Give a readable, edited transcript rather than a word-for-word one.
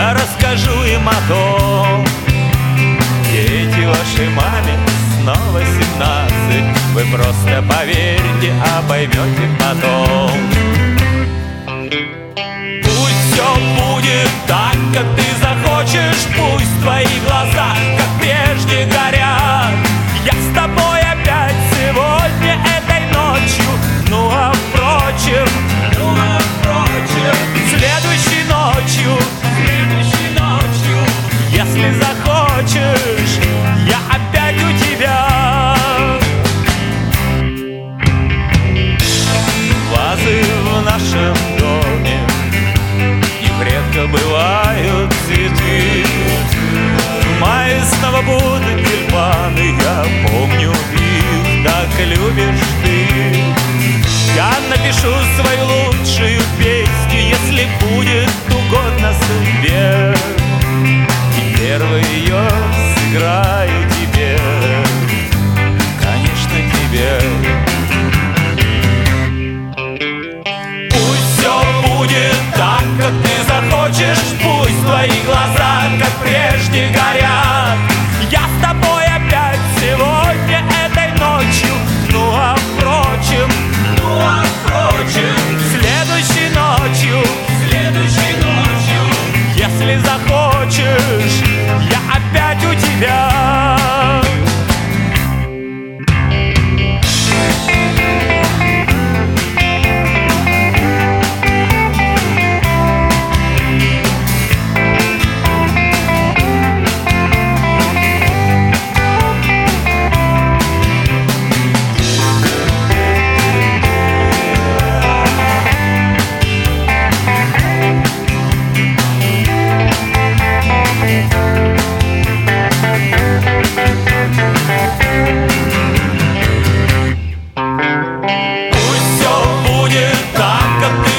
я расскажу им о том. Дети, вашей маме снова 17. Вы просто поверьте, а поймете потом. Пусть все будет так, как ты захочешь. Пусть твои глаза, как прежде, горят. Я с тобой опять сегодня, этой ночью. Ну а впрочем, следующей ночью, если захочешь, я опять у тебя. Вазы в нашем доме, их редко бывают цветы. В мае снова будут тюльпаны, я помню их, так любишь ты. Я напишу свою лучшую песню, если будет угодно судьбе, и первый ее сыграю тебе, конечно, тебе. Пусть все будет так, как ты захочешь. Пусть твои глаза, как прежде, горят. Я с тобой опять сегодня, этой ночью. Ну а впрочем, следующей ночью, если захочешь, я опять у тебя. Пусть все будет так, как ты